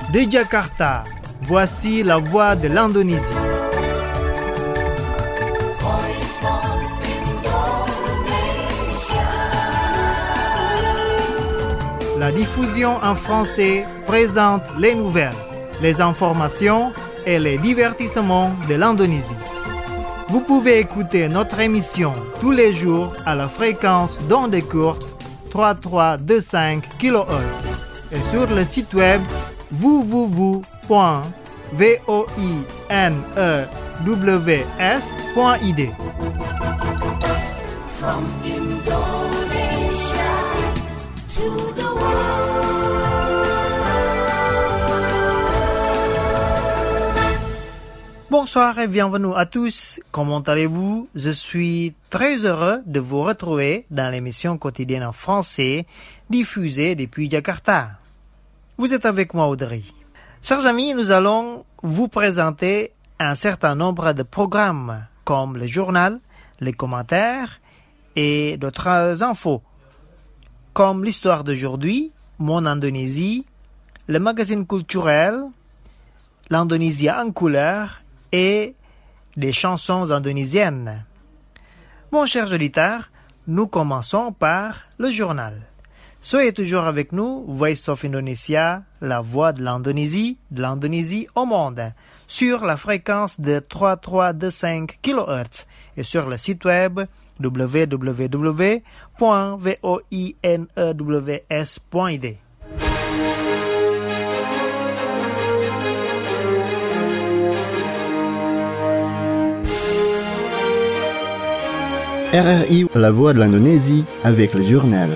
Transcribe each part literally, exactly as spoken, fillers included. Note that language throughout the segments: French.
De Jakarta, voici la voix de l'Indonésie. La diffusion en français présente les nouvelles, les informations et les divertissements de l'Indonésie. Vous pouvez écouter notre émission tous les jours à la fréquence d'ondes courtes trente-trois vingt-cinq kilohertz et sur le site web w w w point voinews point i d. From Indonesia to the Bonsoir et bienvenue à tous. Comment allez-vous? Je suis très heureux de vous retrouver dans l'émission quotidienne en français diffusée depuis Jakarta. Vous êtes avec moi, Audrey. Chers amis, nous allons vous présenter un certain nombre de programmes comme le journal, les commentaires et d'autres infos, comme l'histoire d'aujourd'hui, Mon Indonésie, le magazine culturel, l'Indonésie en couleur et des chansons indonésiennes. Mon cher auditeur, nous commençons par le journal. Soyez toujours avec nous, Voice of Indonesia, la voix de l'Indonésie, de l'Indonésie au monde, sur la fréquence de trente-trois vingt-cinq kilohertz et sur le site web w w w point voinews point i d. R R I, la voix de l'Indonésie, avec le journal.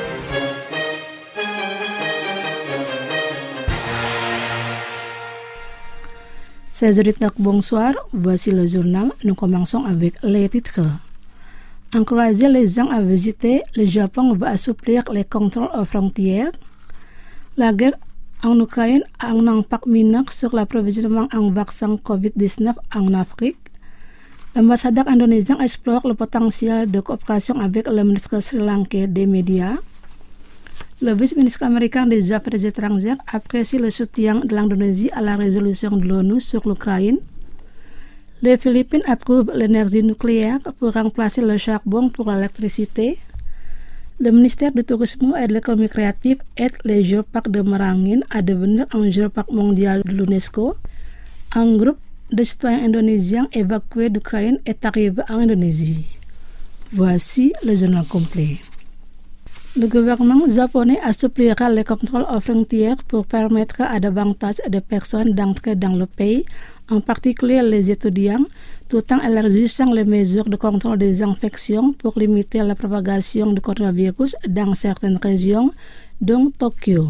Chers auditeurs, bonsoir. Voici le journal. Nous commençons avec les titres. Encourager les gens à visiter, le Japon va assouplir les contrôles aux frontières. La guerre en Ukraine a un impact mineur sur l'approvisionnement en vaccins covid dix-neuf en Afrique. L'ambassadeur indonésien explore le potentiel de coopération avec le ministre sri-lankais des médias. Le vice-ministre américain des Affaires étrangères apprécie le soutien de l'Indonésie à la résolution de l'ONU sur l'Ukraine. Les Philippines approuvent l'énergie nucléaire pour remplacer le charbon pour l'électricité. Le ministère du Tourisme et de l'économie créative aide les géoparcs de Merangin à devenir un géoparc mondial de l'UNESCO. Un groupe de citoyens indonésiens évacués d'Ukraine est arrivé en Indonésie. Voici le journal complet. Le gouvernement japonais assouplira les contrôles aux frontières pour permettre à davantage de personnes d'entrer dans le pays, en particulier les étudiants, tout en élargissant les mesures de contrôle des infections pour limiter la propagation du coronavirus dans certaines régions, dont Tokyo.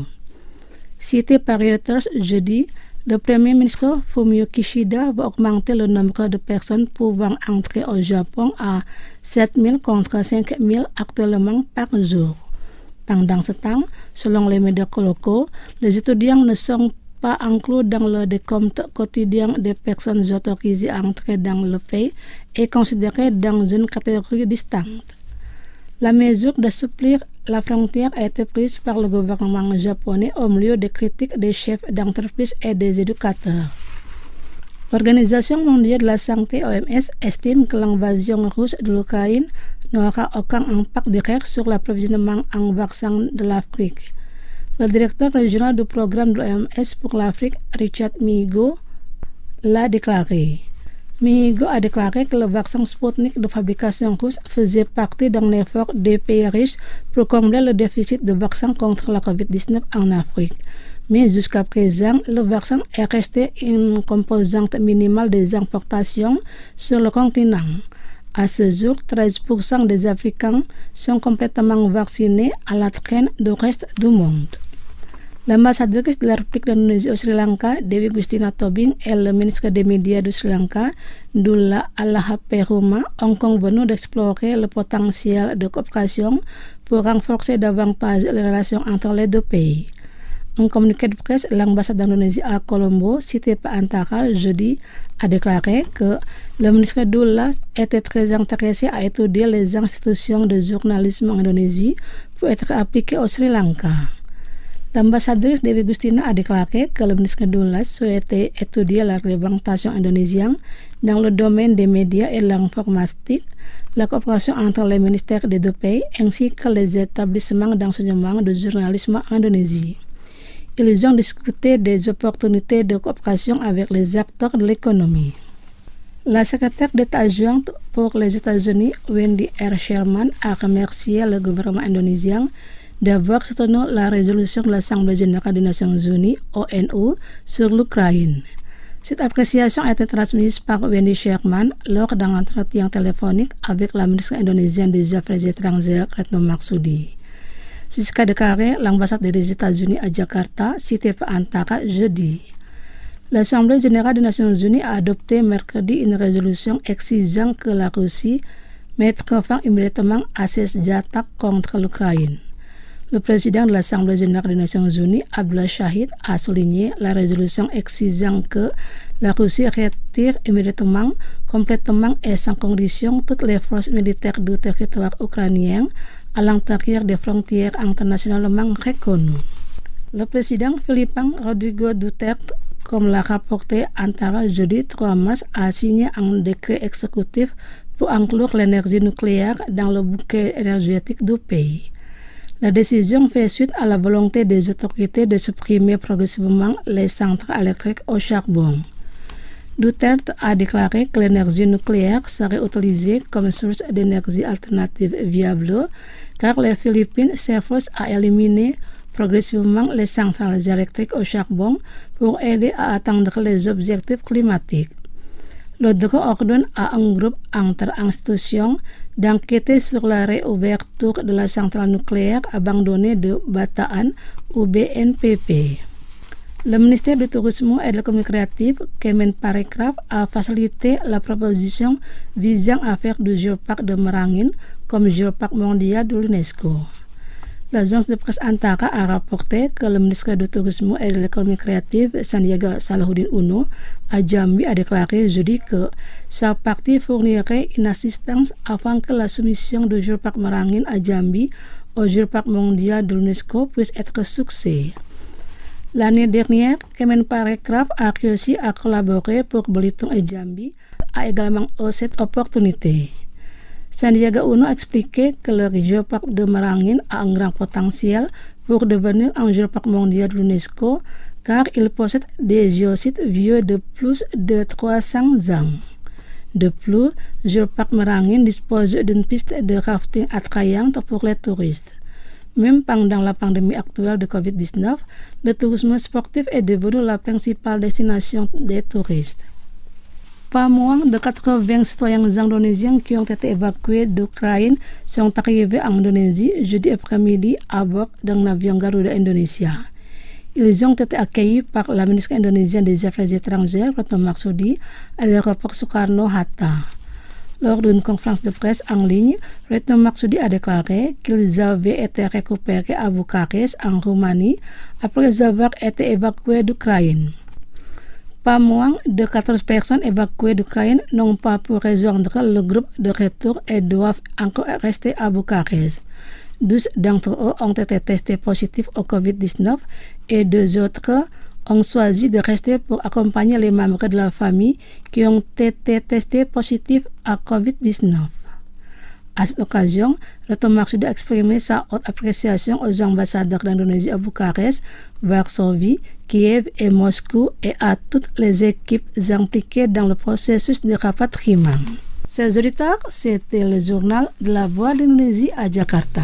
Cité par Reuters jeudi, le Premier ministre Fumio Kishida va augmenter le nombre de personnes pouvant entrer au Japon à sept mille contre cinq mille actuellement par jour. Pendant ce temps, selon les médias locaux, les étudiants ne sont pas inclus dans le décompte quotidien des personnes autorisées à entrer dans le pays et considérées dans une catégorie distincte. La mesure d'assouplir la frontière a été prise par le gouvernement japonais au milieu des critiques des chefs d'entreprise et des éducateurs. L'Organisation mondiale de la santé O M S estime que l'invasion russe de l'Ukraine n'aura aucun impact direct sur l'approvisionnement en vaccins de l'Afrique. Le directeur régional du programme de l'O M S pour l'Afrique, Richard Mihigo, l'a déclaré. Mihigo a déclaré que le vaccin Sputnik de fabrication russe faisait partie d'un effort des pays riches pour combler le déficit de vaccins contre la covid dix-neuf en Afrique. Mais jusqu'à présent, le vaccin est resté une composante minimale des importations sur le continent. À ce jour, treize pour cent des Africains sont complètement vaccinés à la traîne du reste du monde. L'ambassadrice de la République d'Indonésie au Sri Lanka, Dewi Gustina Tobing, et le ministre des Médias du Sri Lanka, Dulla Allahaperuma, ont convenu d'explorer le potentiel de coopération pour renforcer davantage les relations entre les deux pays. Un communiqué de presse, l'ambassade d'Indonésie à Colombo, cité par Antara jeudi, a déclaré que le ministre Dulla était très intéressé à étudier les institutions de journalisme en Indonésie pour être appliquées au Sri Lanka. L'ambassadrice Dewi Gustina a déclaré que le ministre de l'A S souhaitait étudier la réglementation indonésienne dans le domaine des médias et l'informatique, la coopération entre les ministères des deux pays ainsi que les établissements d'enseignement de journalisme en Indonésie. Ils ont discuté des opportunités de coopération avec les acteurs de l'économie. La secrétaire d'État adjointe pour les États-Unis, Wendy R. Sherman, a remercié le gouvernement indonésien d'avoir soutenu la résolution de l'Assemblée générale des Nations unies, O N U, sur l'Ukraine. Cette appréciation a été transmise par Wendy Sherman lors d'un entretien téléphonique avec la ministre indonésienne des Affaires étrangères, Retno Marsudi. C'est ce qu'a déclaré l'ambassade des États-Unis à Jakarta, cité par Antara, jeudi. L'Assemblée générale des Nations unies a adopté mercredi une résolution exigeant que la Russie mette fin immédiatement à ses attaques contre l'Ukraine. Le président de l'Assemblée générale des Nations unies, Abdullah Shahid, a souligné la résolution exigeant que la Russie retire immédiatement, complètement et sans condition toutes les forces militaires du territoire ukrainien à l'intérieur des frontières internationalement reconnues. Le président philippin Rodrigo Duterte, comme l'a rapporté Antara jeudi trois mars, a signé un décret exécutif pour inclure l'énergie nucléaire dans le bouquet énergétique du pays. La décision fait suite à la volonté des autorités de supprimer progressivement les centrales électriques au charbon. Duterte a déclaré que l'énergie nucléaire serait utilisée comme source d'énergie alternative viable car les Philippines s'efforcent à éliminer progressivement les centrales électriques au charbon pour aider à atteindre les objectifs climatiques. Le droit ordonne à un groupe interinstitution d'enquêter sur la réouverture de la centrale nucléaire abandonnée de Bataan ou B N P P. Le ministère du Tourisme et de l'économie créative, Kemenparekraf, a facilité la proposition visant à faire du géoparc de Merangin comme géoparc mondial de l'UNESCO. L'agence de presse Antara a rapporté que le ministre du Tourisme et de l'économie créative, Sandiaga Salahuddin Uno, à Jambi, a déclaré jeudi que sa partie fournirait une assistance afin que la soumission du géoparc Merangin à Jambi au géoparc mondial de l'UNESCO puisse être succès. L'année dernière, Kemenparekraf a réussi à collaborer pour Belitung et Jambi, a également eu cette opportunité. Sandiaga Uno a expliqué que le géoparc de Merangin a un grand potentiel pour devenir un géoparc mondial de l'UNESCO car il possède des géosites vieux de plus de trois cents ans. De plus, le géoparc Merangin dispose d'une piste de rafting attrayante pour les touristes. Même pendant la pandémie actuelle de covid dix-neuf, le tourisme sportif est devenu la principale destination des touristes. Pas moins de quatre-vingts citoyens indonésiens qui ont été évacués d'Ukraine sont arrivés en Indonésie jeudi après-midi à bord d'un avion Garuda Indonesia. Ils ont été accueillis par la ministre indonésienne des Affaires étrangères, Retno Marsudi, à l'aéroport Soekarno-Hatta. Lors d'une conférence de presse en ligne, Retno Marsudi a déclaré qu'ils avaient été récupérés à Bucarest, en Roumanie, après avoir été évacués d'Ukraine. Pas moins de quatorze personnes évacuées d'Ukraine n'ont pas pu rejoindre le groupe de retour et doivent encore rester à Bucarest. douze d'entre eux ont été testés positifs au covid dix-neuf et deux autres ont choisi de rester pour accompagner les membres de la famille qui ont été testés positifs à covid dix-neuf. À cette occasion, Retno Marsudi a exprimé sa haute appréciation aux ambassadeurs d'Indonésie à Bucarest, Varsovie, Kiev et Moscou et à toutes les équipes impliquées dans le processus de rapatriement. Chers auditeurs, c'était le journal de la Voix d'Indonésie à Jakarta.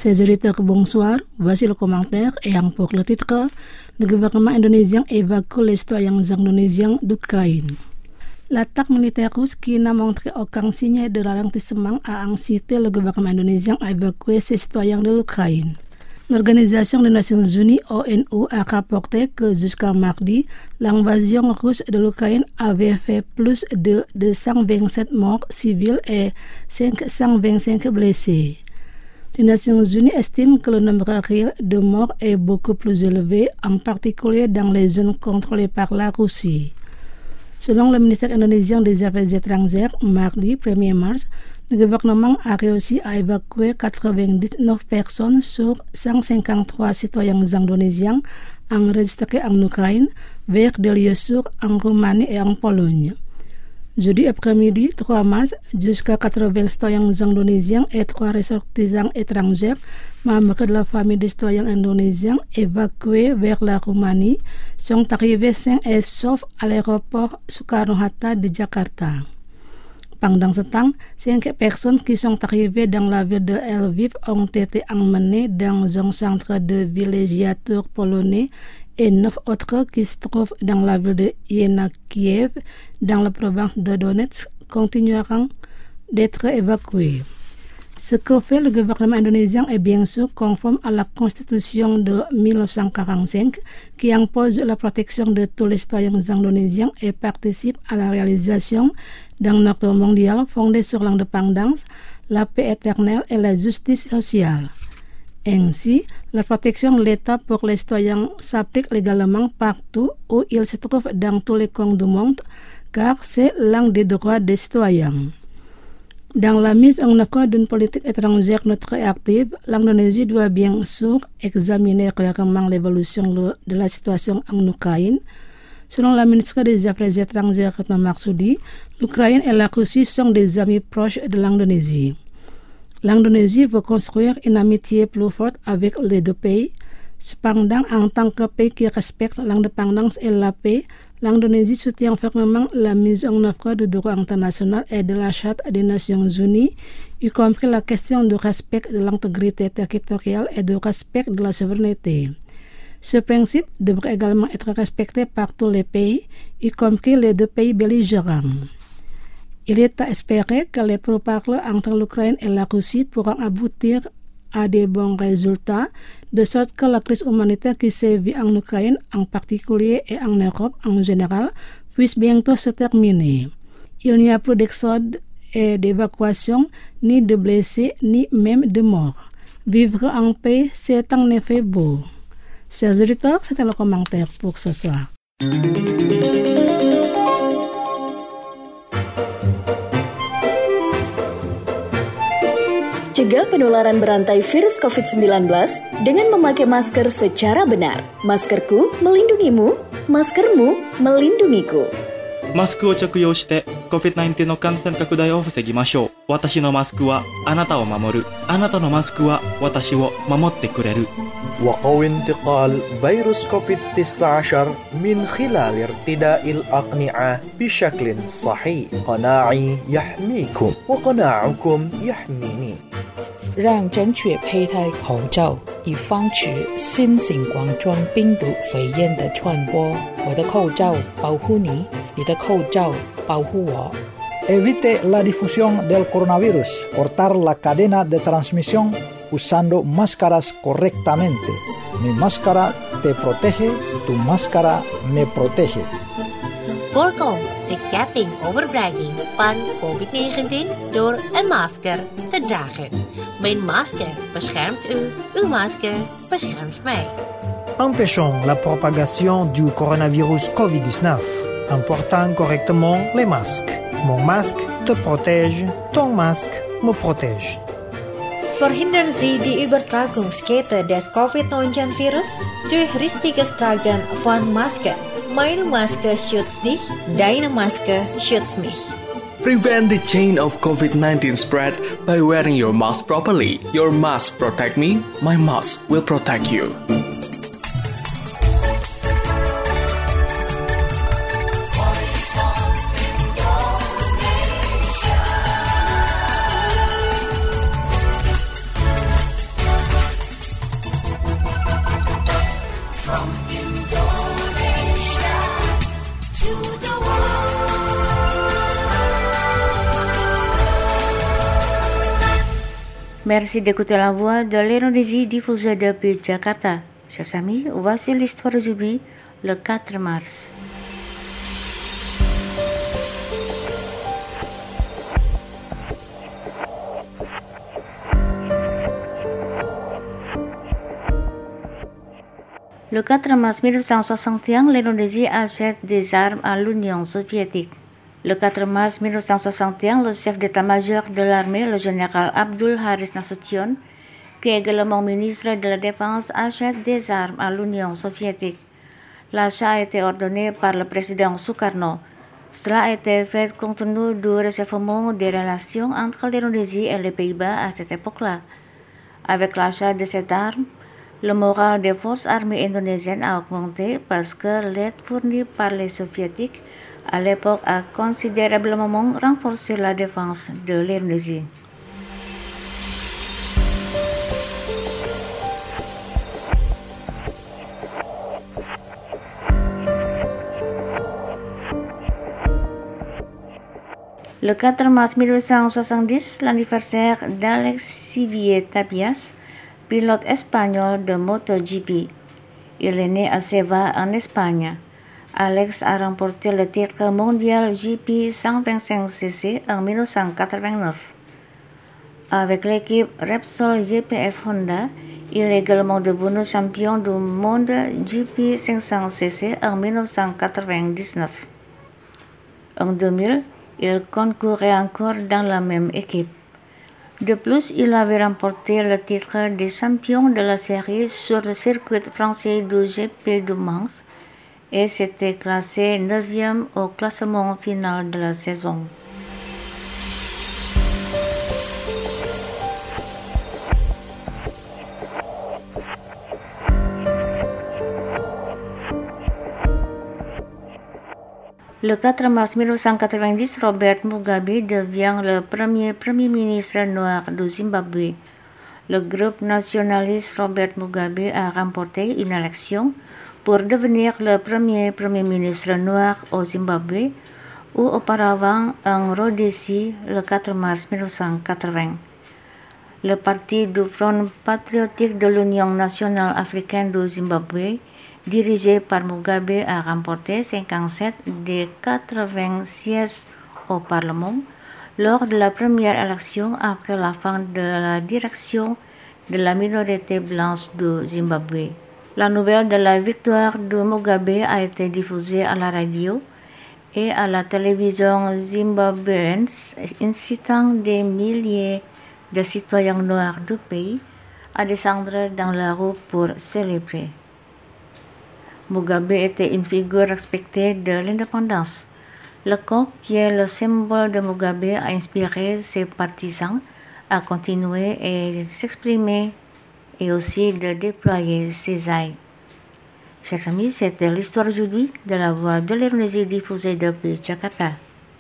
Ces auditeurs, bonsoir. Voici le commentaire ayant pour le titre le gouvernement indonésien évacue les citoyens indonésiens d'Ukraine. L'attaque militaire russe qui n'a montré aucun signe de ralentissement a incité le gouvernement indonésien à évacuer ses citoyens de l'Ukraine. L'Organisation des Nations Unies, O N U, a rapporté que jusqu'à mardi, l'invasion russe de l'Ukraine avait fait plus de deux cent vingt-sept morts civils et cinq cent vingt-cinq blessés. Les Nations Unies estiment que le nombre réel de morts est beaucoup plus élevé, en particulier dans les zones contrôlées par la Russie. Selon le ministère indonésien des Affaires étrangères, mardi premier mars, le gouvernement a réussi à évacuer quatre-vingt-dix-neuf personnes sur cent cinquante-trois citoyens indonésiens enregistrés en Ukraine vers des lieux sûrs en Roumanie et en Pologne. Jeudi après-midi, trois mars, jusqu'à quatre-vingts citoyens indonésiens et trois ressortissants étrangers, membres de la famille des citoyens indonésiens évacués vers la Roumanie, sont arrivés sains et saufs à l'aéroport Soekarno-Hatta de Jakarta. Pendant ce temps, cinq personnes qui sont arrivées dans la ville de Lviv ont été emmenées dans un centre de villégiature polonais et neuf autres qui se trouvent dans la ville de Yenakiev, dans la province de Donetsk, continueront d'être évacués. Ce que fait le gouvernement indonésien est bien sûr conforme à la Constitution de dix-neuf cent quarante-cinq qui impose la protection de tous les citoyens indonésiens et participe à la réalisation d'un ordre mondial fondé sur l'indépendance, la paix éternelle et la justice sociale. Ainsi, la protection de l'État pour les citoyens s'applique légalement partout où ils se trouvent dans tous les coins du monde, car c'est l'un des droits des citoyens. Dans la mise en œuvre d'une politique étrangère neutre et active, l'Indonésie doit bien sûr examiner clairement l'évolution de la situation en Ukraine. Selon la ministre des Affaires étrangères, Retno Marsudi, l'Ukraine et la Russie sont des amis proches de l'Indonésie. L'Indonésie veut construire une amitié plus forte avec les deux pays. Cependant, en tant que pays qui respecte l'indépendance et la paix, l'Indonésie soutient fermement la mise en œuvre du droit international et de la Charte des Nations Unies, y compris la question du respect de l'intégrité territoriale et du respect de la souveraineté. Ce principe devrait également être respecté par tous les pays, y compris les deux pays belligérants. Il est à espérer que les pourparlers entre l'Ukraine et la Russie pourront aboutir à des bons résultats, de sorte que la crise humanitaire qui sévit en Ukraine en particulier et en Europe en général puisse bientôt se terminer. Il n'y a plus d'exode et d'évacuation, ni de blessés, ni même de morts. Vivre en paix, c'est en effet beau. Chers auditeurs, c'était le commentaire pour ce soir. Cegah penularan berantai virus covid sembilan belas dengan memakai masker secara benar. Maskerku melindungimu, maskermu melindungiku. マスクを着用して コビッドナインティーン の感染拡大を防ぎましょう。私のマスクはあなたを守る。あなたのマスクは私を守ってくれる。 وقوي انتقال فيروس كوفيد تسعة عشر من خلال ارتداء الأقنعة بشكل صحيح. قناعي يحميكم وقناعكم يحميني. 让正确佩戴口罩，以防止新型冠状病毒肺炎的传播。我的口罩保护你，你的口罩保护我。 Evite la difusión del coronavirus. Cortar la cadena de transmisión usando máscaras correctamente. Mi máscara te protege, tu máscara me protege. Voorkom de ketting overbrenging van covid negentien door een masker te dragen. Mijn masker beschermt u, uw masker beschermt mij. Empêchons la propagation du coronavirus covid dix-neuf en portant correctement les masques. Mon masque te protège, ton masque me protège. Verhindern Sie die Übertragungskette des covid neunzehn Virus durch richtiges Tragen von Masken. Meine Maske schützt dich, deine Maske schützt mich. Prevent the chain of covid nineteen spread by wearing your mask properly. Your mask protect me, my mask will protect you. Merci d'écouter la voix de l'Indonésie diffusée depuis Jakarta. Chers amis, voici l'histoire d'aujourd'hui, le quatre mars. Le quatre mars mille neuf cent soixante et un, l'Indonésie achète des armes à l'Union soviétique. Le quatre mars mille neuf cent soixante et un, le chef d'état-major de l'armée, le général Abdul Haris Nasution, qui est également ministre de la Défense, achète des armes à l'Union soviétique. L'achat a été ordonné par le président Sukarno. Cela a été fait compte tenu du réchauffement des relations entre l'Indonésie et les Pays-Bas à cette époque-là. Avec l'achat de cette arme, le moral des forces armées indonésiennes a augmenté parce que l'aide fournie par les soviétiques à l'époque a considérablement renforcé la défense de l'Indonésie. Le quatre mars mille huit cent soixante-dix, l'anniversaire d'Alex Xavier Tapias, pilote espagnol de MotoGP. Il est né à Ceuta en Espagne. Alex a remporté le titre mondial G P cent vingt-cinq C C en mille neuf cent quatre-vingt-neuf. Avec l'équipe Repsol G P F Honda, il est également devenu champion du monde G P cinq cents C C en mille neuf cent quatre-vingt-dix-neuf. En deux mille, il concourait encore dans la même équipe. De plus, il avait remporté le titre de champion de la série sur le circuit français du G P du Mans et s'était classé neuvième au classement final de la saison. Le quatre mars mille neuf cent quatre-vingt-dix, Robert Mugabe devient le premier Premier ministre noir du Zimbabwe. Le groupe nationaliste Robert Mugabe a remporté une élection pour devenir le premier Premier ministre noir au Zimbabwe, ou auparavant en Rhodésie le quatre mars mille neuf cent quatre-vingts. Le parti du Front patriotique de l'Union nationale africaine du Zimbabwe, dirigé par Mugabe, a remporté cinquante-sept des quatre-vingts sièges au Parlement lors de la première élection après la fin de la direction de la minorité blanche du Zimbabwe. La nouvelle de la victoire de Mugabe a été diffusée à la radio et à la télévision zimbabwéenne, incitant des milliers de citoyens noirs du pays à descendre dans la rue pour célébrer. Mugabe était une figure respectée de l'indépendance. Le coq, qui est le symbole de Mugabe, a inspiré ses partisans à continuer et s'exprimer et aussi de déployer ses ailes. Chers amis, c'était l'histoire aujourd'hui de la voix de l'Indonésie diffusée depuis Jakarta.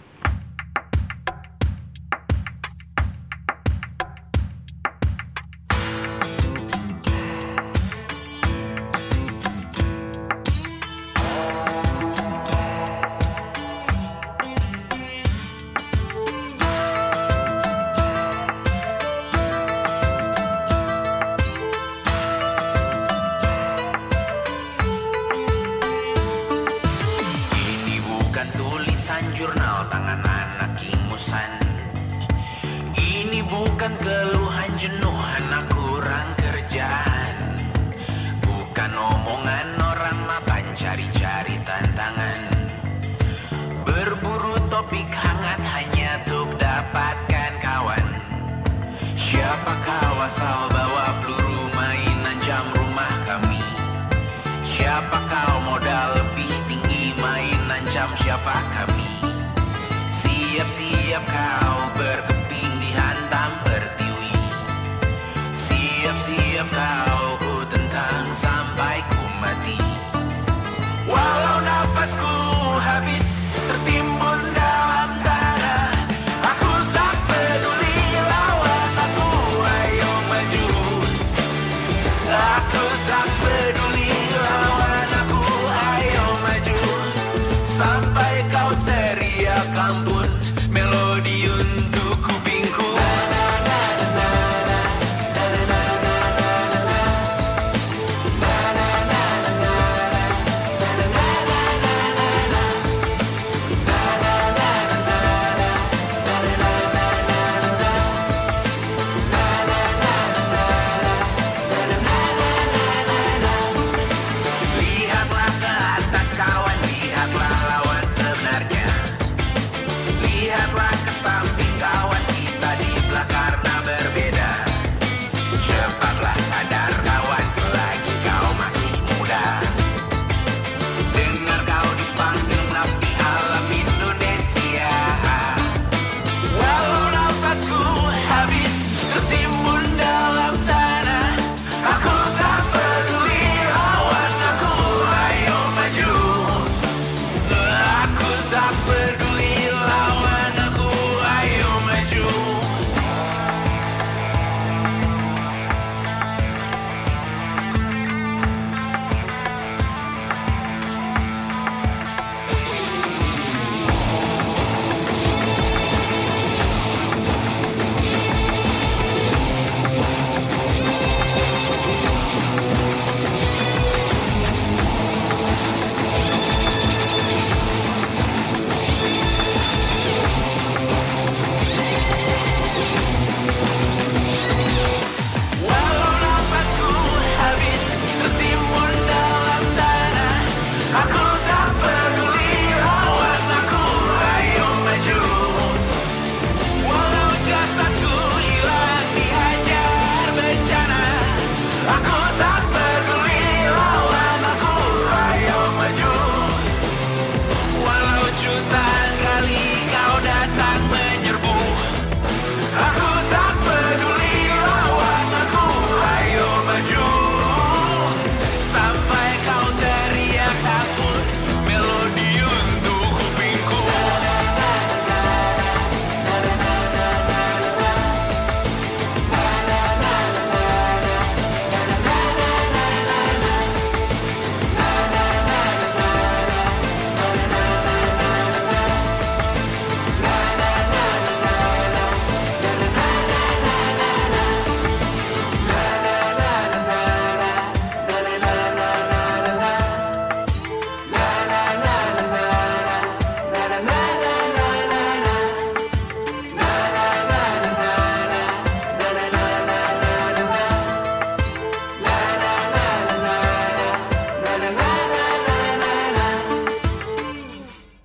Jurnal tangan anak ingusan. Ini bukan keluhan jenuh anak kurang kerjaan. Bukan omongan orang mapan cari-cari tantangan. Berburu topik hangat hanya untuk dapatkan kawan. Siapa kau asal bawa peluru mainan jam rumah kami? Siapa kau modal lebih tinggi mainan jam siapa kami? Siap-siap kau berkeping dihantam pertiwi. Siap-siap kau ku tentang sampai ku mati. Walau nafasku habis tertimbun dalam tanah, aku tak peduli lawan aku, ayo maju. Aku tak peduli lawan aku, ayo maju. Sampai kau teriak ampun, melodi untuk kupingku. Na, na, na, na, na.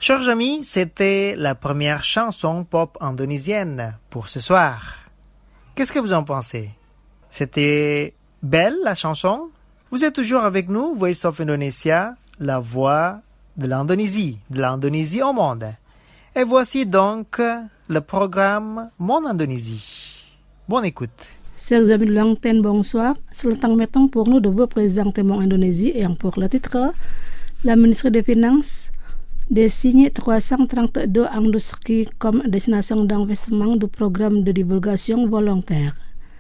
Chers amis, c'était la première chanson pop indonésienne pour ce soir. Qu'est-ce que vous en pensez? C'était belle la chanson? Vous êtes toujours avec nous, Voice of Indonesia, la voix de l'Indonésie, de l'Indonésie au monde. Et voici donc le programme Mon Indonésie. Bonne écoute. Chers amis de l'antenne, bonsoir. C'est le temps maintenant pour nous de vous présenter Mon Indonésie et pour le titre, la ministre des Finances désigne trois cent trente-deux industries comme destination d'investissement du programme de divulgation volontaire.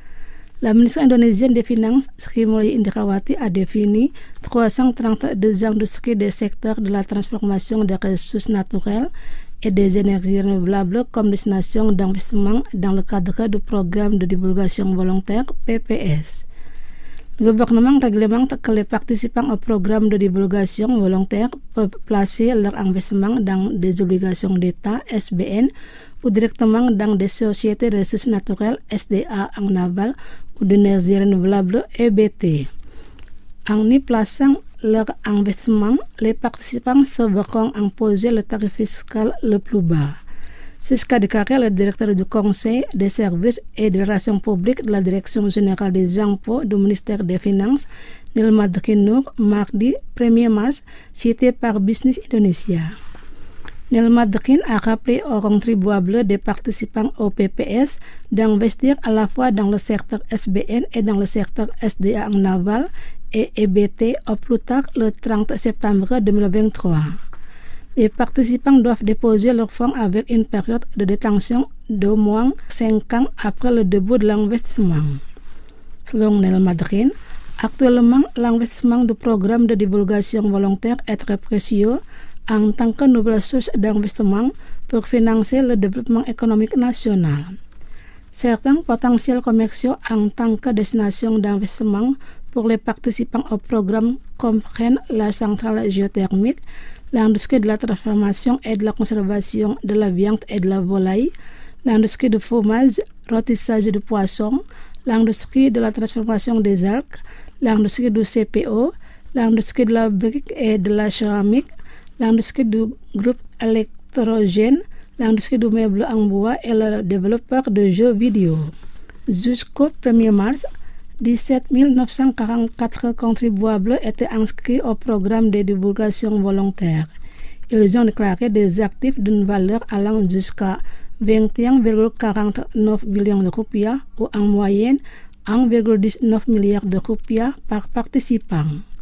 La ministre indonésienne des Finances, Sri Mulyani Indrawati, a défini trois cent trente-deux industries des secteurs de la transformation des ressources naturelles et des énergies renouvelables comme destination d'investissement dans le cadre du programme de divulgation volontaire P P S. Le gouvernement réglemente que les participants au programme de divulgation volontaire peuvent placer leur investissement dans des obligations d'État S B N ou directement dans des sociétés de ressources naturelles S D A en aval ou d'énergie renouvelable E B T. En y plaçant leur investissement, les participants se verront imposer le tarif fiscal le plus bas. C'est ce qu'a déclaré le directeur du Conseil des services et des relations publiques de la Direction générale des impôts du ministère des Finances, Nilma Dkinur, mardi premier mars, cité par Business Indonesia. Nilma Dkin a rappelé aux contribuables des participants au P P S d'investir à la fois dans le secteur S B N et dans le secteur S D A en aval et E B T au plus tard le trente septembre deux mille vingt-trois. Les participants doivent déposer leurs fonds avec une période de détention d'au moins cinq ans après le début de l'investissement. Selon Nilma Dkin, actuellement, l'investissement du programme de divulgation volontaire est très précieux en tant que nouvelle source d'investissement pour financer le développement économique national. Certains potentiels commerciaux en tant que destination d'investissement pour les participants au programme comprennent la centrale géothermique, l'industrie de la transformation et de la conservation de la viande et de la volaille, l'industrie du fromage, rôtissage de poisson, l'industrie de la transformation des algues, l'industrie du C P O, l'industrie de la brique et de la céramique, l'industrie du groupe électrogène, l'industrie du meuble en bois et le développeur de jeux vidéo. Jusqu'au premier mars, dix-sept mille neuf cent quarante-quatre contribuables étaient inscrits au programme de divulgation volontaire. Ils ont déclaré des actifs d'une valeur allant jusqu'à vingt et un virgule quarante-neuf millions de rupiah ou en moyenne un virgule dix-neuf milliard de rupiah par participant.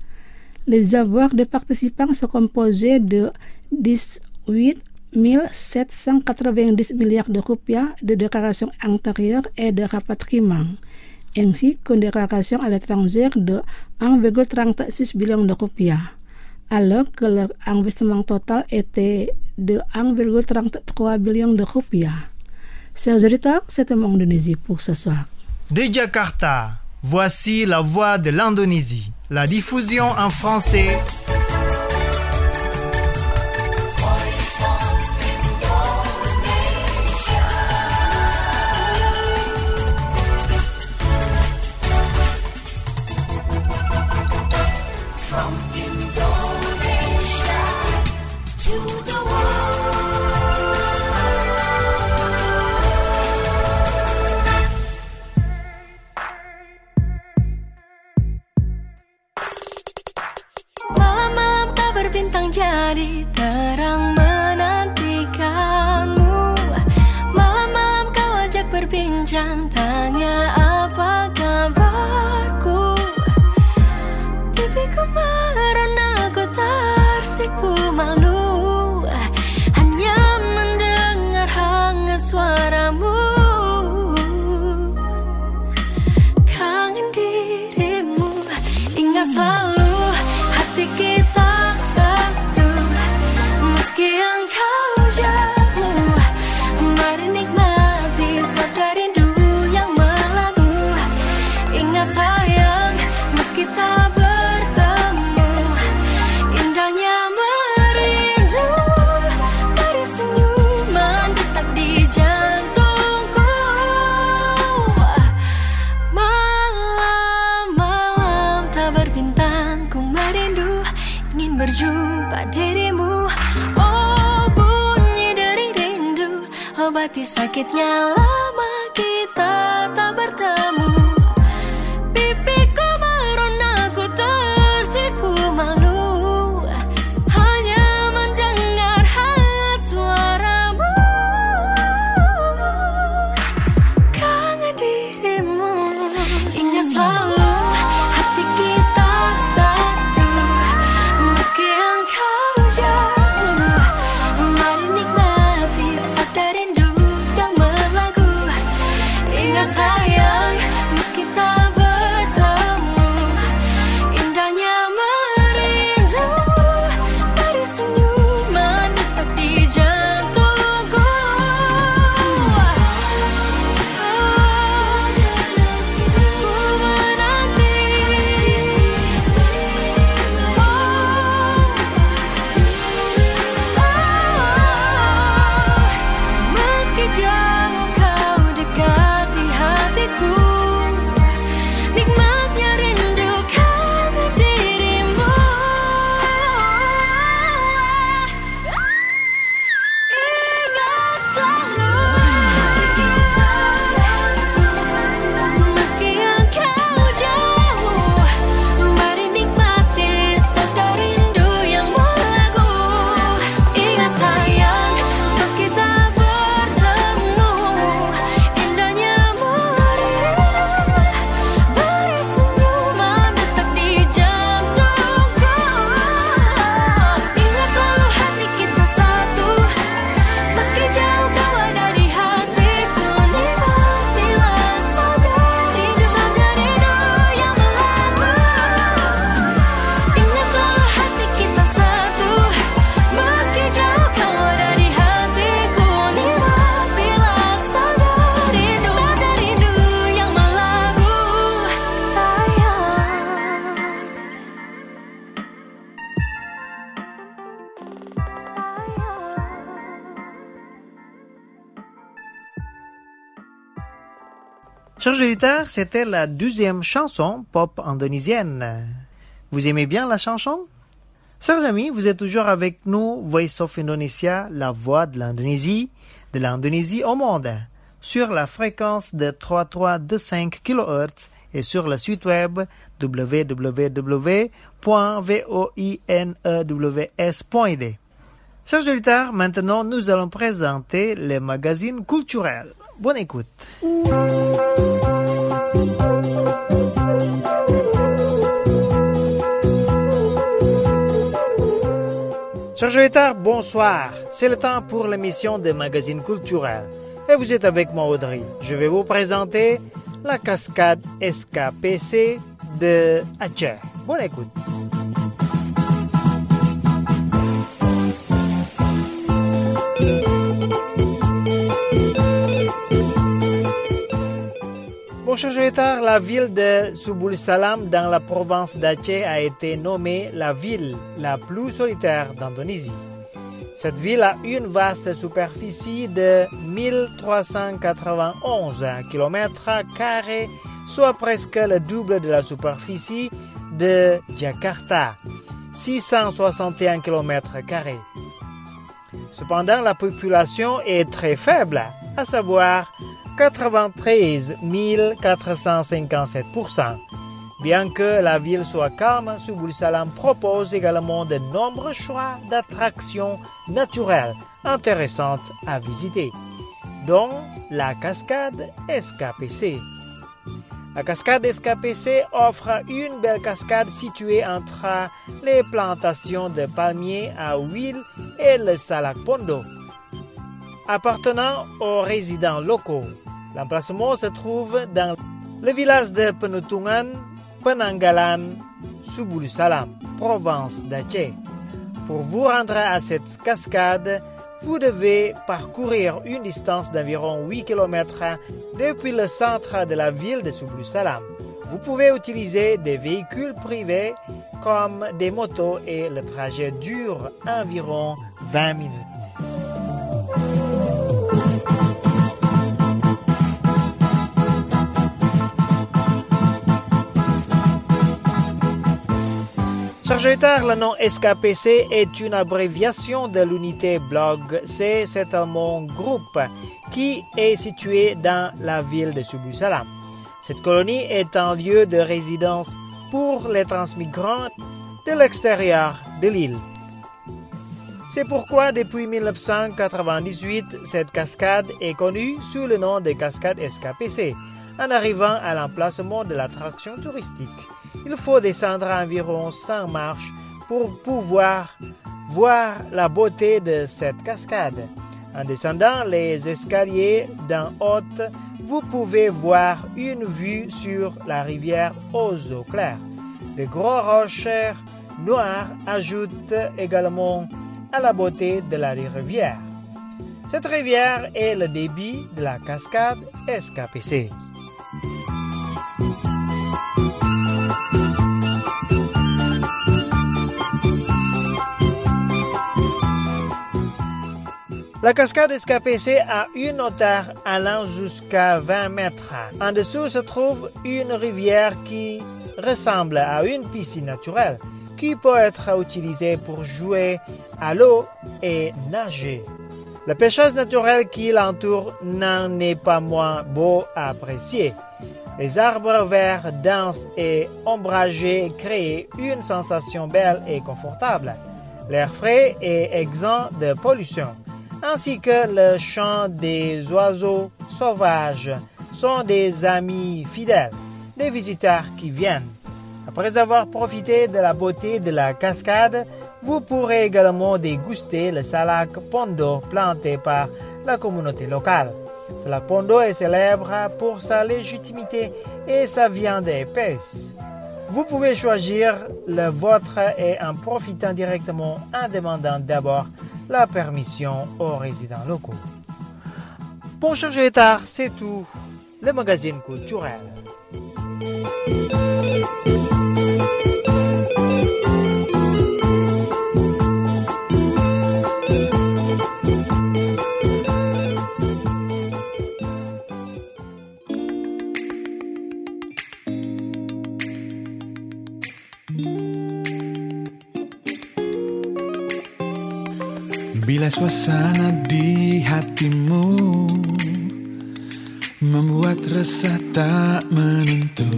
Les avoirs des participants se composaient de dix-huit mille sept cent quatre-vingt-dix milliards de rupiah de déclarations antérieures et de rapatriement, ainsi qu'une déclaration à l'étranger de un virgule trente-six billion de rupiah, alors que leur investissement total était de un virgule trente-trois billion de rupiah. Chers auditeurs, c'était Mon Indonésie pour ce soir. De Jakarta, voici la voix de l'Indonésie, la diffusion en français. Bintang jadi terang menantikanmu. Malam-malam kau ajak berbincang, tanya apa kabarku. Pipiku merona, aku tersipu malu, hanya mendengar hangat suaramu. Kangen dirimu, ingat selalu hati kita engkau jauh, mari nikmati sabda rindu obati sakitnya lama kita tak bertemu. Pipiku merona, ku tersipu malu, hanya mendengar hangat suaramu. Kangen dirimu, ingat selalu hati kita satu. Meski engkau jauh, mari nikmati sabda rindu yang berlagu. Ingat sayang, meski tak bertemu, indahnya merindu. Dari senyuman detak di jantungku. Ku menanti. Meski jauh kau dekat di hatiku, nikmatnya rindu kangen dirimu. Ingat selalu hati kita satu. Meski engkau jauh, mari nikmati sabda rindu yang berlagu. Ingat sayang, meski tak bertemu, indahnya merindu. Beri senyuman detak di jantungku. Ingat selalu hati kita satu. Meski jauh kau ada di hatiku, nikmatilah sabda rindu, sabda rindu yang berlagu. Ingat selalu hati kita satu. Meski jauh kau ada di hatiku, nikmatilah sabda rindu, sabda rindu yang berlagu, sayang. Chers auditeurs, c'était la douzième chanson pop indonésienne. Vous aimez bien la chanson? Chers amis, vous êtes toujours avec nous, Voice of Indonesia, la voix de l'Indonésie, de l'Indonésie au monde, sur la fréquence de trente-trois virgule cinq kilohertz et sur le site web w w w point voinews point d. Chers auditeurs, maintenant nous allons présenter les magazines culturels. Bonne écoute. Chers auditeurs, bonsoir. C'est le temps pour l'émission des magazines culturels. Et vous êtes avec moi, Audrey. Je vais vous présenter la cascade S K P C de Aceh. Bonne écoute. Bon, chers auditeurs, la ville de Subul Salam dans la province d'Aceh a été nommée la ville la plus solitaire d'Indonésie. Cette ville a une vaste superficie de mille trois cent quatre-vingt-onze kilomètres carrés, soit presque le double de la superficie de Jakarta, six cent soixante et un kilomètres carrés. Cependant, la population est très faible, à savoir quatre-vingt-treize mille quatre cent cinquante-sept pour cent. Bien que la ville soit calme, Subul Salam propose également de nombreux choix d'attractions naturelles intéressantes à visiter, dont la cascade S K P C. La cascade S K P C offre une belle cascade située entre les plantations de palmiers à huile et le Salak Pondo. Appartenant aux résidents locaux, l'emplacement se trouve dans le village de Penutungan, Penanggalan, Subul Salam, province d'Aceh. Pour vous rendre à cette cascade, vous devez parcourir une distance d'environ huit kilomètres depuis le centre de la ville de Subul Salam. Vous pouvez utiliser des véhicules privés comme des motos et le trajet dure environ vingt minutes. Chers Chers auditeurs, le nom S K P C est une abréviation de l'unité Blog C Settlement Group qui est située dans la ville de Subu Salam. Cette colonie est un lieu de résidence pour les transmigrants de l'extérieur de l'île. C'est pourquoi depuis mille neuf cent quatre-vingt-dix-huit, cette cascade est connue sous le nom de cascade S K P C. En arrivant à l'emplacement de l'attraction touristique, il faut descendre environ cent marches pour pouvoir voir la beauté de cette cascade. En descendant les escaliers d'en haut, vous pouvez voir une vue sur la rivière aux eaux claires. Les gros rochers noirs ajoutent également à la beauté de la rivière. Cette rivière est le débit de la cascade S K P C. La cascade S K P C a une hauteur allant jusqu'à vingt mètres. En dessous se trouve une rivière qui ressemble à une piscine naturelle qui peut être utilisée pour jouer à l'eau et nager. Le paysage naturel qui l'entoure n'en est pas moins beau à apprécier. Les arbres verts denses et ombragés créent une sensation belle et confortable. L'air frais et exempt de pollution, ainsi que le chant des oiseaux sauvages, sont des amis fidèles des visiteurs qui viennent. Après avoir profité de la beauté de la cascade, vous pourrez également déguster le salak pondo planté par la communauté locale. Salak pondo est célèbre pour sa légitimité et sa viande épaisse. Vous pouvez choisir le vôtre et en profitant directement en demandant d'abord la permission aux résidents locaux. Pour changer tard, c'est tout. Le magazine culturel. Bila suasana di hatimu membuat resah tak menentu,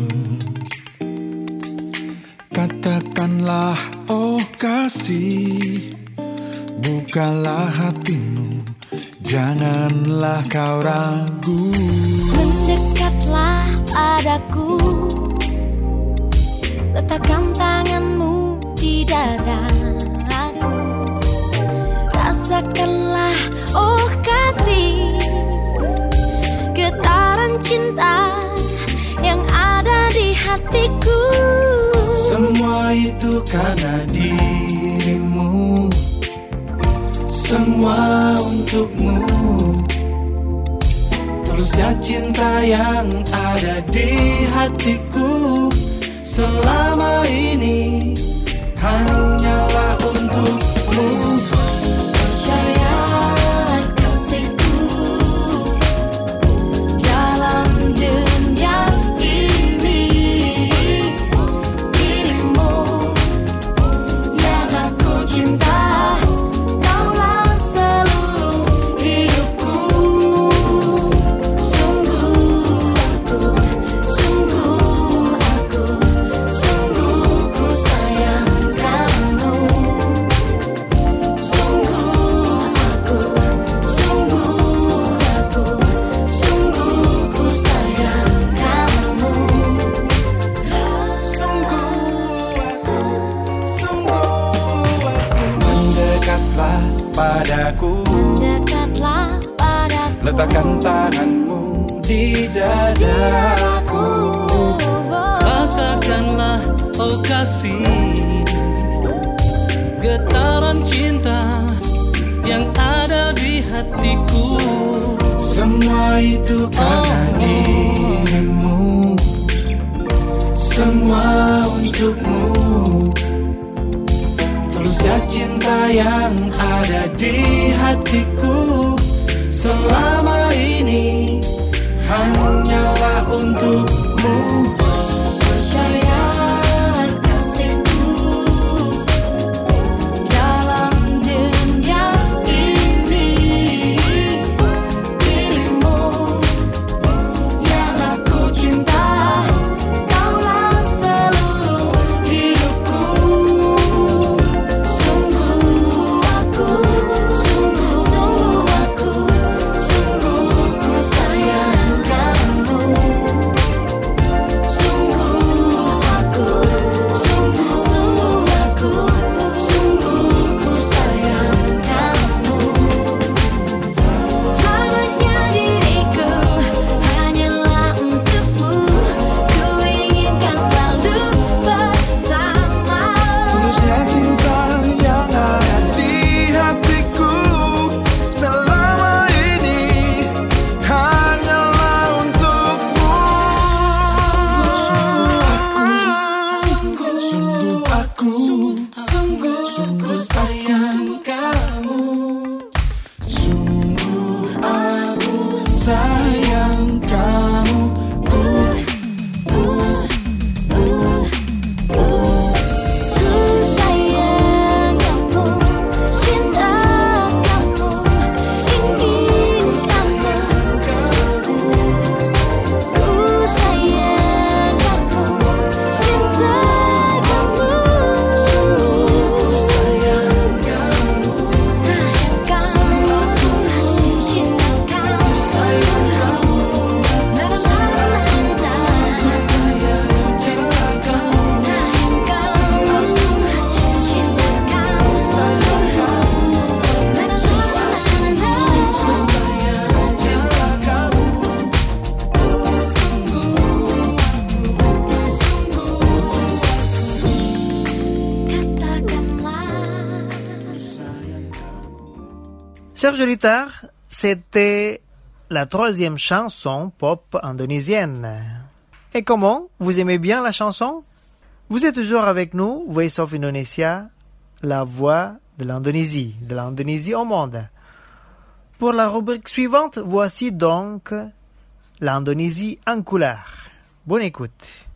katakanlah oh kasih, bukalah hatimu, janganlah kau ragu. Mendekatlah padaku, letakkan tanganmu di dadaku. Rasakanlah oh kasih, getaran cinta yang ada di hatiku. Semua itu karena dirimu, semua untukmu. Tulusnya cinta yang ada di hatiku selama ini hanyalah untukmu. Percayalah kasihku, dalam dunia ini dirimu yang aku cinta, kaulah seluruh hidupku. Sungguh aku, sungguh aku, sungguh ku sayang kamu. Padaku, mendekatlah padaku, letakkan tanganmu di dadaku. Rasakanlah oh kasih, getaran cinta yang ada di hatiku. Semua itu karena oh. dirimu, semua untukmu. Tulusnya cinta yang ada di hatiku selama ini hanyalah untukmu. Percayalah kasihku, sayang kamu. Uh, uh, uh, uh. Ku sayang kamu, cinta kamu, ingin kamu. Ku sayang kamu, cinta kamu. Sayang kamu, sayang kamu, cinta kamu. Sayang kamu, la la la la la. Sayang cinta kamu. Sayang kamu, cinta kamu. Sayang kamu, la la la la la. Sayang cinta kamu. Serge Litard, c'était la troisième chanson pop indonésienne. Et comment? Vous aimez bien la chanson? Vous êtes toujours avec nous, Voice of Indonesia, la voix de l'Indonésie, de l'Indonésie au monde. Pour la rubrique suivante, voici donc l'Indonésie en couleur. Bonne écoute.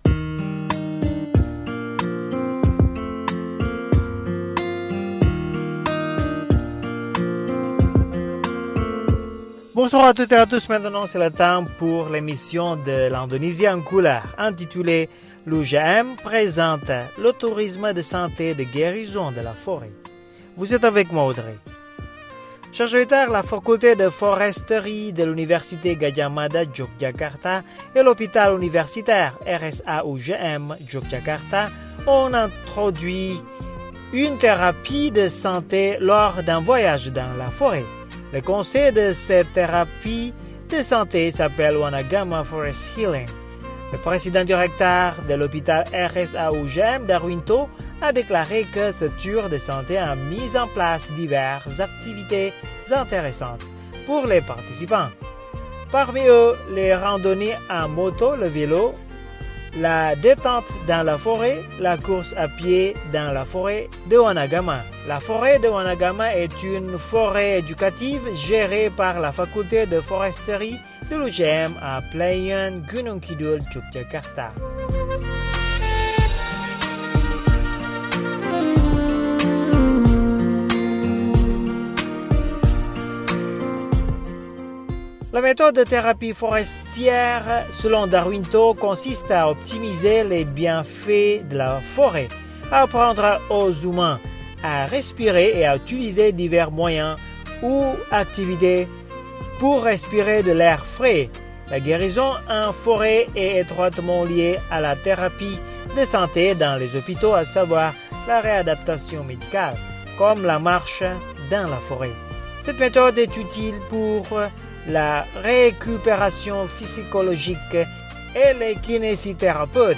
Bonsoir à toutes et à tous. Maintenant, c'est le temps pour l'émission de l'Indonésie en couleur, intitulée L'U G M présente le tourisme de santé de guérison de la forêt. Vous êtes avec moi, Audrey. Chers auditeurs, la faculté de foresterie de l'Université Gadjah Mada Yogyakarta et l'hôpital universitaire R S A U G M Yogyakarta ont introduit une thérapie de santé lors d'un voyage dans la forêt. Le conseil de cette thérapie de santé s'appelle Wanagama Forest Healing. Le président directeur de l'hôpital R S A U G M d'Arwinto a déclaré que ce tour de santé a mis en place diverses activités intéressantes pour les participants. Parmi eux, les randonnées à moto, le vélo, la détente dans la forêt, la course à pied dans la forêt de Wanagama. La forêt de Wanagama est une forêt éducative gérée par la faculté de foresterie de l'U G M à Playan, Gunung Kidul, Yogyakarta. La méthode de thérapie forestière, selon Darwinto, consiste à optimiser les bienfaits de la forêt, à apprendre aux humains à respirer et à utiliser divers moyens ou activités pour respirer de l'air frais. La guérison en forêt est étroitement liée à la thérapie de santé dans les hôpitaux, à savoir la réadaptation médicale, comme la marche dans la forêt. Cette méthode est utile pour la récupération physiologique et les kinésithérapeutes.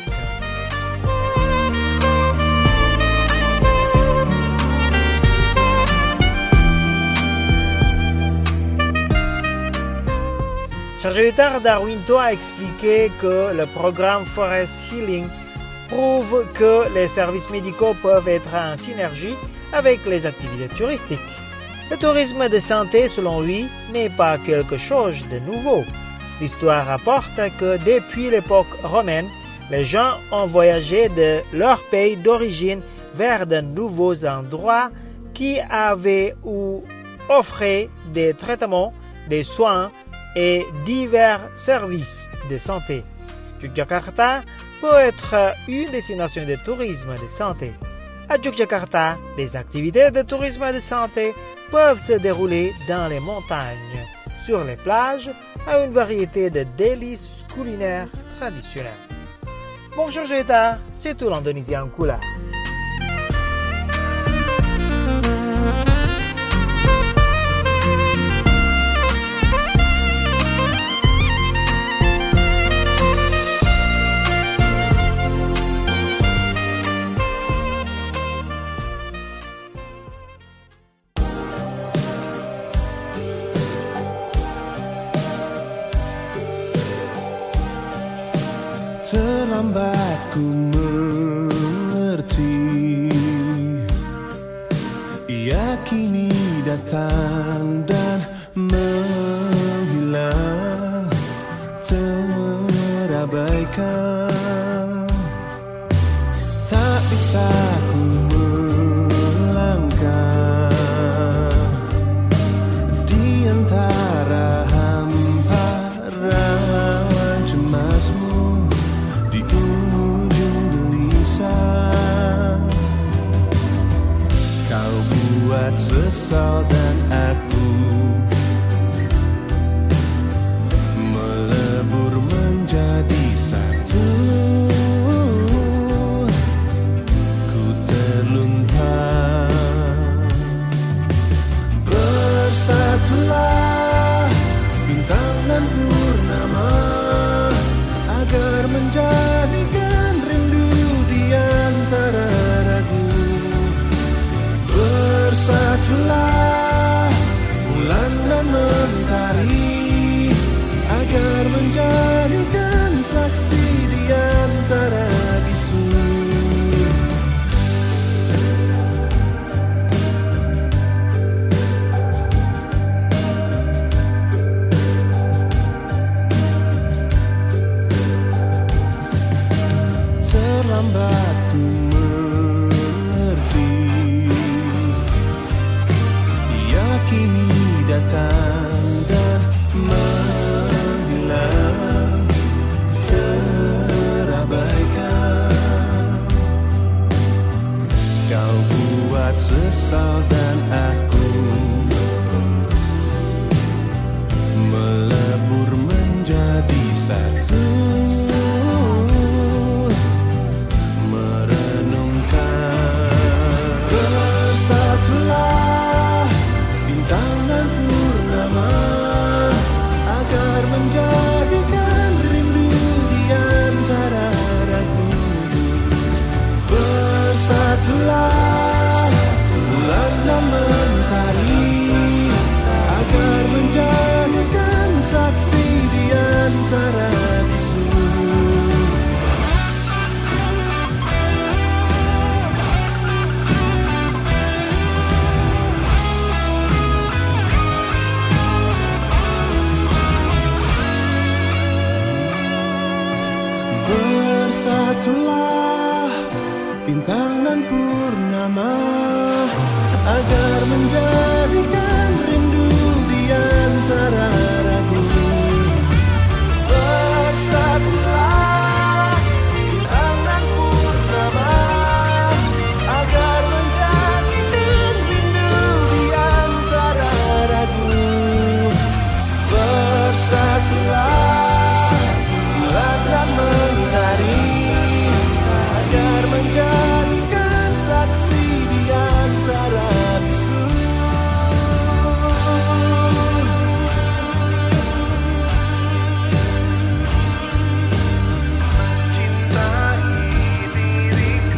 Chargé de Darwinto a expliqué que le programme Forest Healing prouve que les services médicaux peuvent être en synergie avec les activités touristiques. Le tourisme de santé, selon lui, n'est pas quelque chose de nouveau. L'histoire rapporte que depuis l'époque romaine, les gens ont voyagé de leur pays d'origine vers de nouveaux endroits qui avaient ou offraient des traitements, des soins et divers services de santé. Yogyakarta peut être une destination de tourisme de santé. À Yogyakarta, les activités de tourisme de santé peuvent se dérouler dans les montagnes, sur les plages, à une variété de délices culinaires traditionnelles. Bonjour Jeta, c'est tout l'Indonésie en couleur. Terlambat ku mengerti, ia kini datang dan menghilang. terabaikan. Tak bisa ku melangkah di antara hamparan cemasmu di ujung gelisah. Kau buat sesal dan aku melebur menjadi satu. Ku terluntar. Bersatulah bintang dan purnama agar menjadikan rindu di antara ragu. Bersatulah bulan dan mentari agar menjadikan saksi di antara bisu. Terlambat ku mengerti, yakini datang dan menghilang, terabaikan. Kau buat sesal dan aku melebur menjadi satu. Bersatulah bintang dan purnama agar menjadikan rindu di antara ragu. Bersatulah bulan dan mentari agar menjadikan saksi di antara bisu. Bersatulah bintang dan purnama agar menjadikan rindu di antara ragu. Bersatulah bintang dan purnama agar menjadikan rindu di antara ragu. Bersatulah bulan dan mentari agar menjadikan saksi di antara bisu. Cintai diriku,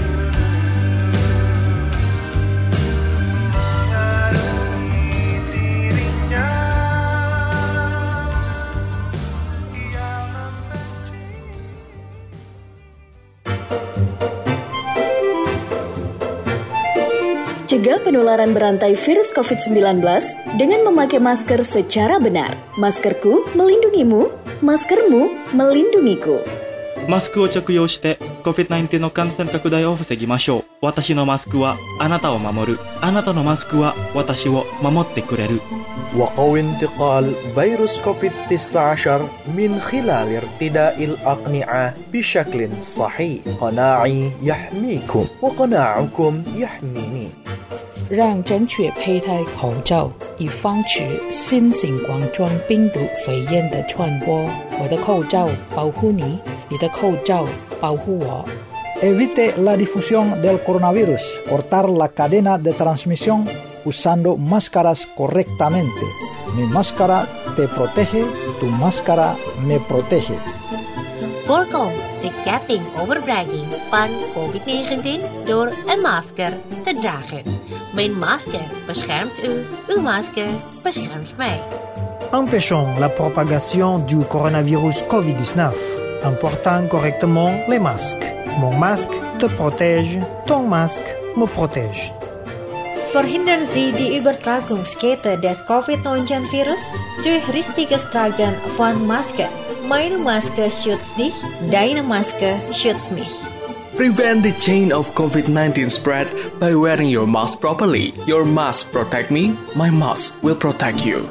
mengarungi dirinya. Cegah penularan berantai virus covid sembilan belas dengan memakai masker secara benar. Maskerku melindungimu, maskermu melindungiku. マスクを着用して コビッドナインティーン の感染拡大を防ぎましょう。私のマスクはあなたを守る。あなたのマスクは私を守ってくれる。 وقوي انتقال فيروس كوفيد تسعة عشر من خلال ارتداء الأقنعة بشكل صحيح. قناعي يحميكم وقناعكم يحميني. 让正确佩戴口罩，以防止新型冠状病毒肺炎的传播。我的口罩保护你，你的口罩保护我。 Evite la difusión del coronavirus. Cortar la cadena de transmisión usando máscaras correctamente. Mi máscara te protege, tu máscara me protege. Voorkom de ketting overbregging van covid negentien door een masker te dragen. Mijn masker beschermt u, uw masker beschermt mij. Empêchons la propagation du coronavirus covid dix-neuf en portant correctement les masques. Mon masque te protège, ton masque me protège. Verhindern Sie die Übertragungskette des covid neunzehn Virus durch richtiges Tragen von Masken. Meine Maske schützt dich, deine Maske schützt mich. Prevent the chain of COVID nineteen spread by wearing your mask properly. Your mask protect me, my mask will protect you.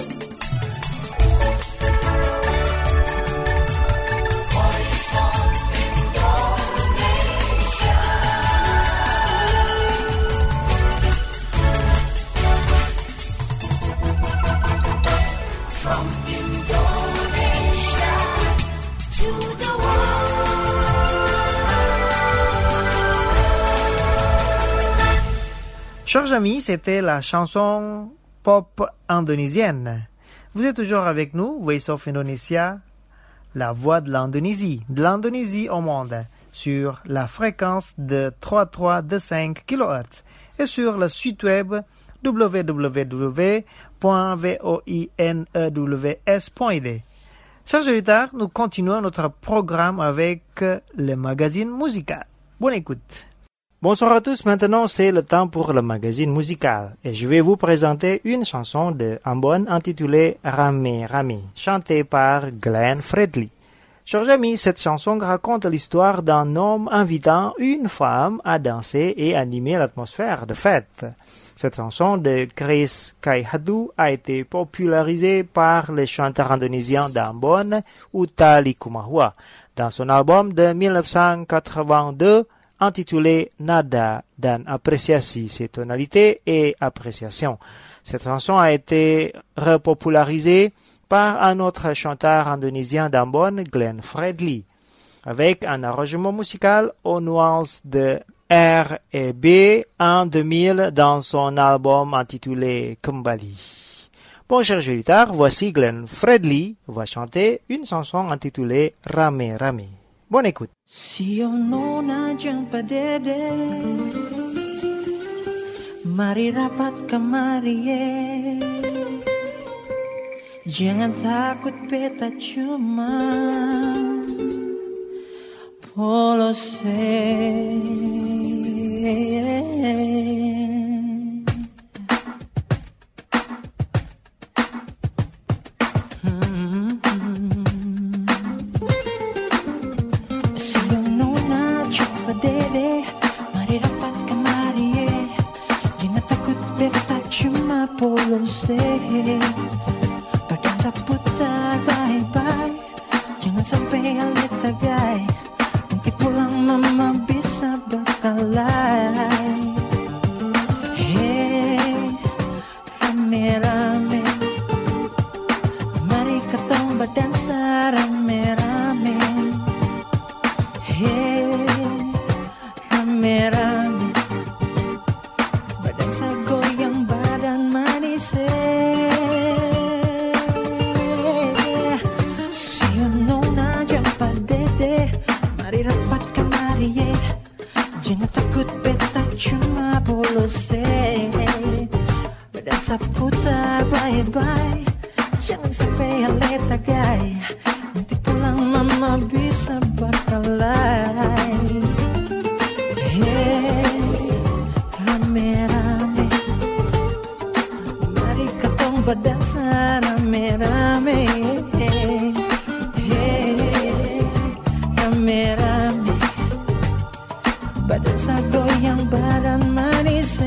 Chers amis, c'était la chanson pop indonésienne. Vous êtes toujours avec nous, Voice of Indonesia, la voix de l'Indonésie, de l'Indonésie au monde, sur la fréquence de trois virgule trois deux cinq kilohertz et sur le site web w w w point voinews point i d. Chers auditeurs, nous continuons notre programme avec le magazine musical. Bonne écoute. Bonsoir à tous, maintenant c'est le temps pour le magazine musical et je vais vous présenter une chanson de Ambon intitulée Rame Rame, chantée par Glenn Fredly. Chers amis, cette chanson raconte l'histoire d'un homme invitant une femme à danser et animer l'atmosphère de fête. Cette chanson de Chris Kaihadu a été popularisée par le chanteur indonésien d'Ambon, Utha Likumahua, dans son album de dix-neuf cent quatre-vingt-deux intitulé Nada dan Apresiasi, ses tonalités et appréciation. Cette chanson a été repopularisée par un autre chanteur indonésien d'Ambon, Glenn Fredly, avec un arrangement musical aux nuances de R et B en deux mille dans son album intitulé Kembali. Bon, chers auditeurs, voici Glenn Fredly va chanter une chanson intitulée Rame Rame. Bonne écoute. Sio nona jang padede, mari rapat kemari ye. Jangan takut beta cuma polose. Polose, badan seputar bye-bye. Jangan sampai alit tagai, nanti pulang mama bisa bakalai. Hey, rame-rame, mari ketong berdansa rame-rame. Hey, rame-rame, berdansa goyang badan manis. Sio nona jampa dede, mari rapat kemari ye. Jangan takut beta cuma polose, berdansa putar bye-bye. Jangan sampai alet tagai, nanti pulang mama bisa bakalai. Hey, rame-rame, mari ketong berdansa rame-rame. Hey, rame-rame, berdansa goyang badan manis.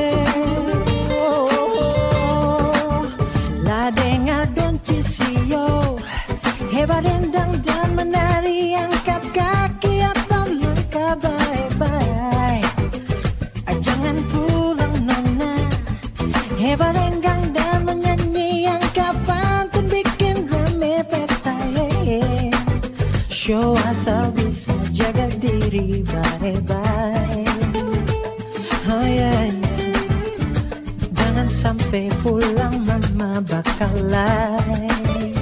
Oh, la dengar don cisio, hebat dendang dan menari, angkat kaki atau langkah bye-bye. Jangan pulang nona, hebat enggang dan menyanyi, angkat pantun bikin rame pesta. Yeah. Show asal bisa jaga diri bye-bye. Oh yeah, jangan sampai pulang mama bakalai.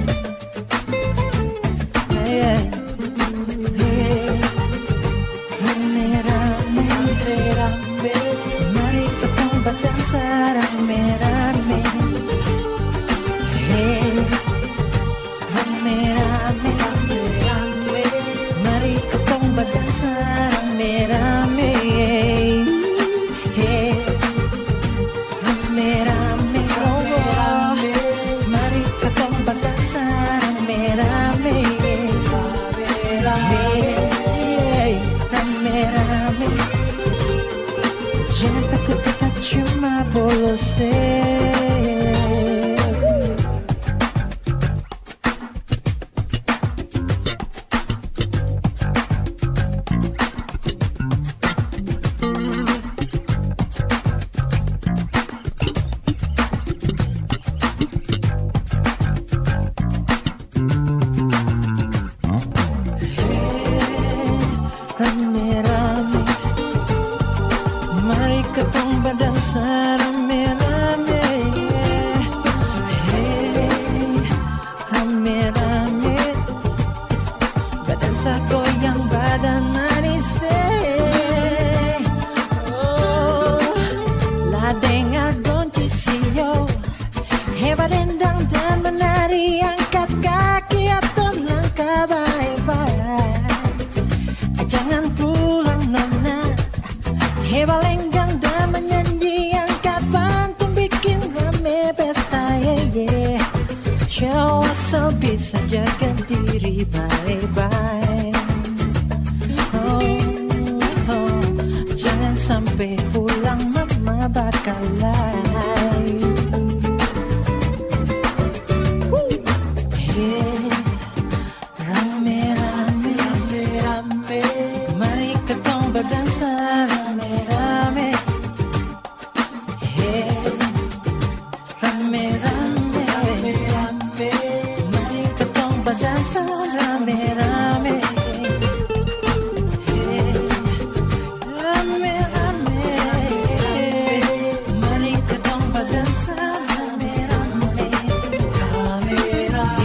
Yeah. Yeah. Rame-rame, rame-rame, mari ketong berdansa rame-rame. Hey, rame-rame, rame-rame, mari ketong berdansa rame-rame. Hey, rame-rame, rame-rame, mari ketong berdansa você. Rame-rame, mari ketong berdansa rame-rame. Hey, rame-rame, berdansa goyang badan manis. Oh, la dengar Don-Cisio, hebat dendang dan menari, angkat kaki atau langkah baik-baik. Jangan pulang nona, hebat lenggang dan menyanyi, angkat pantun bikin rame pesta yeah, yeah. Show asal bisa jaga diri baik-baik. Oh, oh, jangan sampai pulang mama bakal lain. Yeah. Rame-rame, rame-rame, mari ketong berdansa rame-rame. Hey, rame-rame, rame-rame, mari ketong berdansa rame-rame. Hey, rame-rame, mari ketong berdansa rame-rame. Rame-rame.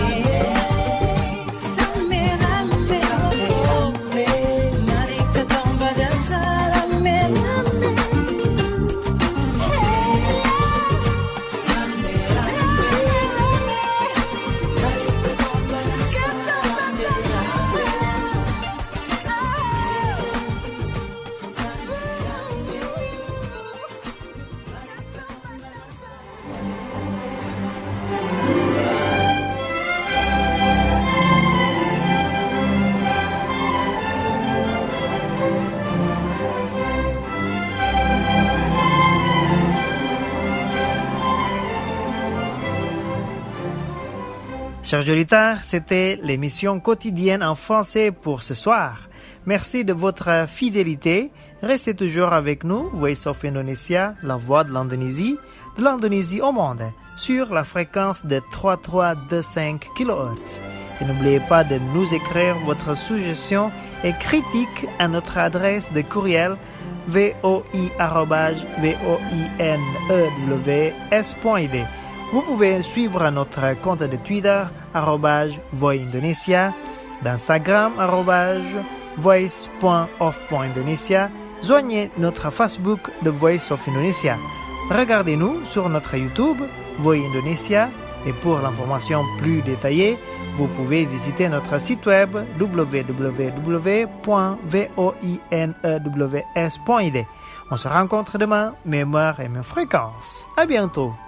Chers auditeurs, c'était l'émission quotidienne en français pour ce soir. Merci de votre fidélité. Restez toujours avec nous, Voice of Indonesia, la voix de l'Indonésie, de l'Indonésie au monde, sur la fréquence de trois mille trois cent vingt-cinq kilohertz. Et n'oubliez pas de nous écrire votre suggestion et critique à notre adresse de courriel voi arobase voinews point i d. Vous pouvez suivre notre compte de Twitter, arrobase voindonesia, d'Instagram, arrobase voice.of.indonesia. Joignez notre Facebook The Voice of Indonesia. Regardez-nous sur notre YouTube, Voi Indonesia. Et pour l'information plus détaillée, vous pouvez visiter notre site web w w w point voinews point i d. On se rencontre demain, mémoire et même fréquence. À bientôt.